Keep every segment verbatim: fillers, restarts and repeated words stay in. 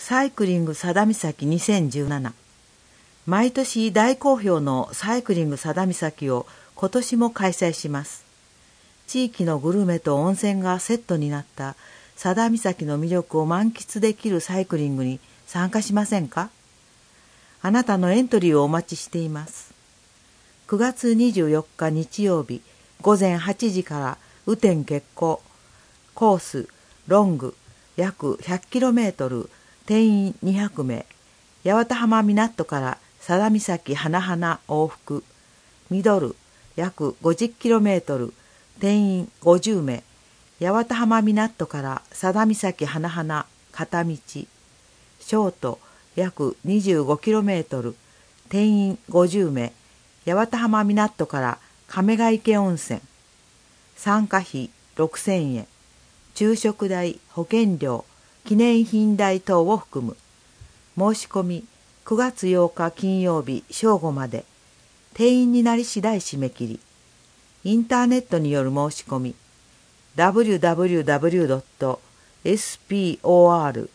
サイクリング佐田岬にせんじゅうなな。毎年大好評のサイクリング佐田岬を今年も開催します。地域のグルメと温泉がセットになった佐田岬の魅力を満喫できるサイクリングに参加しませんか？あなたのエントリーをお待ちしています。くがつにじゅうよっか日曜日ごぜんはちじから雨天決行。コース、ロング、約 ひゃくキロメートル、定員にひゃくめい。八幡浜港から佐田岬花々往復。ミドル、約 ごじゅっキロメートル、定員ごじゅうめい。八幡浜港から佐田岬花々片道。ショート、約 にじゅうごキロメートル、定員ごじゅうめい。八幡浜港から亀ヶ池温泉。参加費ろくせんえん。昼食代、保険料、記念品代等を含む。申し込みくがつようか金曜日正午まで。定員になり次第締め切り。インターネットによる申し込み ダブリューダブリューダブリュードットスポー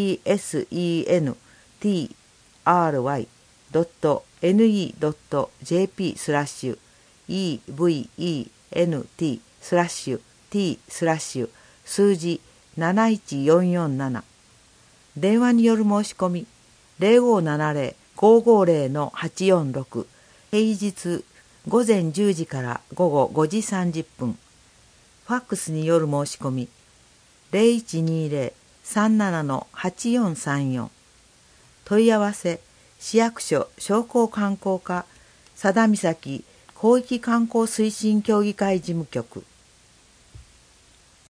ツドットネット ジェーピー スラッシュ イーブイイーエヌティー スラッシュ t スラッシュ数字なないちよんよんなな。電話による申し込みゼロごななゼロ ごごゼロ はちよんろく。平日ごぜんじゅうじからごごごじさんじゅっぷん。ファックスによる申し込みゼロいちにゼロ さんなな はちよんさんよん。問い合わせ市役所商工観光課佐田岬広域観光推進協議会事務局。